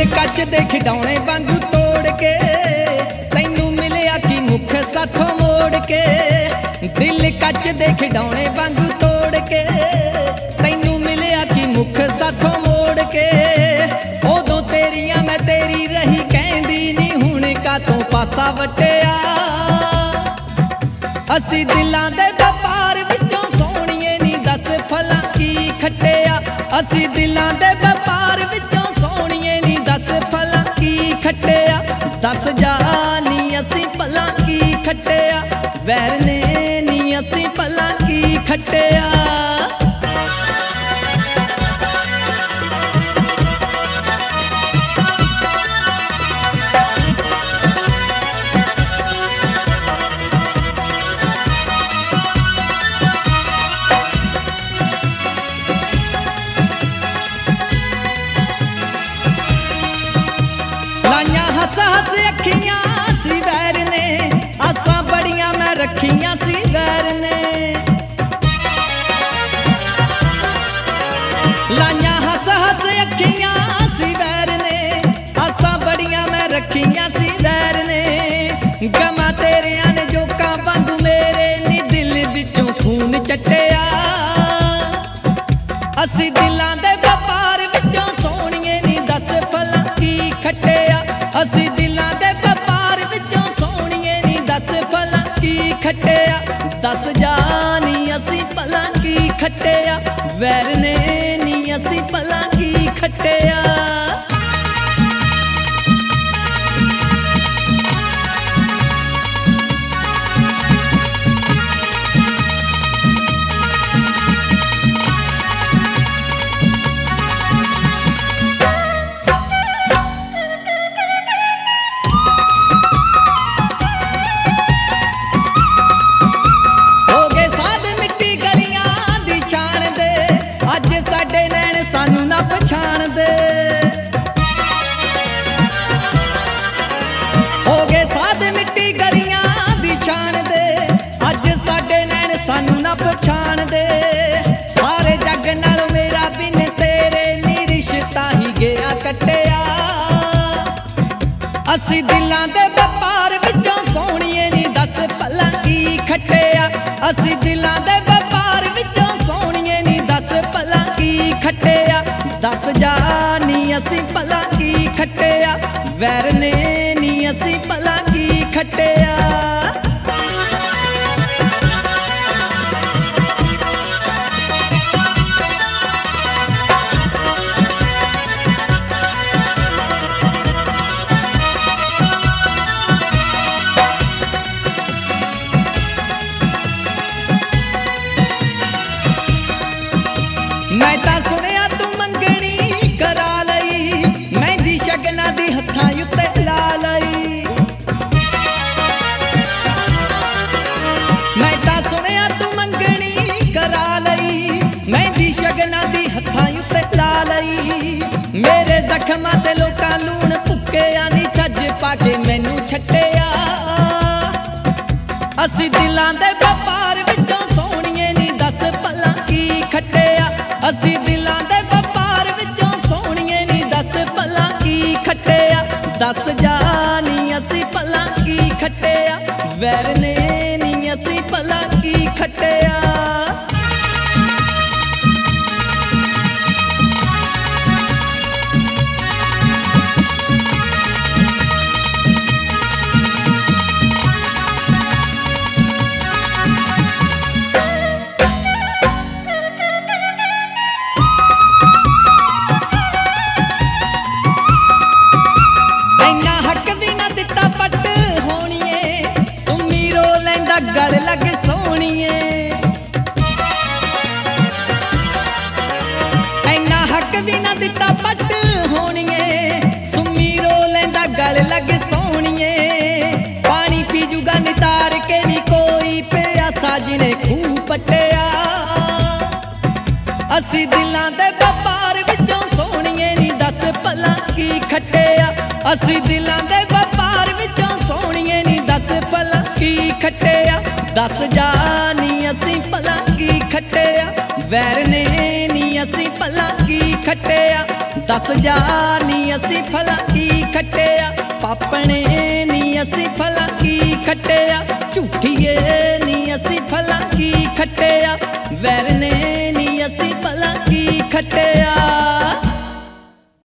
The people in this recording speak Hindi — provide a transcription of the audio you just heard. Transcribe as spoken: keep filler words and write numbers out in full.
कच दे खिडौने वांगू तोड़ के तैनू मिलिया की मुख साथों मोड़ के। दिल कच दे खिडौने वांगू तोड़ के तैनू मिलिया की मुख साथों मोड़ के। उदों तेरिया मैं तेरी रही कहंदी नी हुण का तों पासा वटिया। असी दिलां दे व्यापार विचों सोहणीए नी दस फलां की खट्टिया। असी दिलां दे व्यापार विचों सोहणीए नी दस फलां की खट्टिया। दस जानी असी भला की खट्टिया वैर ने नी असी भला की खट्टिया। हस हस अखियां सी वैर ने आसा बड़ियां मैं रखियां सी वैर ने। लाइयां हस हस अखियां सी वैर ने आसा बड़ियां मैं रखियां सी वैर ने। गमा तेरिया ने जोका वांगू मेरे नी दिल विचों खून चट्टिया। असी दिलां दे व्यापार विचों सोहणीए नी दस फलां की खट्टिया। असी दिलां दे व्यापार विचों सोहणीए नी दस फलां की खट्टिया। दस जानी असी भला की खट्टिया वैर ने नी असी भला की खट्टिया। सानू ना पछाण दे सारे जग नाल मेरा बिन तेरे नी रिश्ता ही गया कट्टिया। असी दिलां दे व्यापार विचों सोहणीए नी दस भला की खट्टिया। असी दिलां दे व्यापार विचों सोहणीए नी दस भला की खट्टिया। दस जानी असी भला की खट्टिया वैर ने नी असी भला की खट्टिया। मैं तां सुनिया तू मंगनी करा लई मेहंदी शगना दी हत्थां उत्ते ला लई। मैं तां सुनिया तू मंगनी करा लई मेहंदी शगना दी हत्थां उत्ते ला लई। मेरे जख्मां ते लोकां लूण भुक्किया नी छज पाके मैनू छट्टिया। असी दिलां दे व्यापार विचों सोहणीए नी दस भला की खट्टिया। असी दिलां दे व्यापार विचों सोहणीए नी दस भला की खट्टिया। दस जानी असी भला की खट्टिया वैर ने नी असी भला की खट्टिया। गल लग सोहणीए ऐना हक भी ना दिता पट होणीए। सुम्मी रो लैंदा गल लग सोहणीए। पानी पीजूगा नितार के नी कोई प्यासा जिने खूह पट्टिया। असी दिलां दे व्यापार विचों सोहणीए नी दस भला की खट्टिया। असी दिलां दे व्यापार विचों सोहणीए नी दस भला की खट्टिया। दस जानी असी भला की खट्टिया वैर ने नी असी भला की खट्टिया। दस जा नी असी फला की खट्टिया, पापने नी असी फला की खट्टिया, झूठिए नी असी फला की खट्टिया, वैरने नी असी फला की खट्टिया।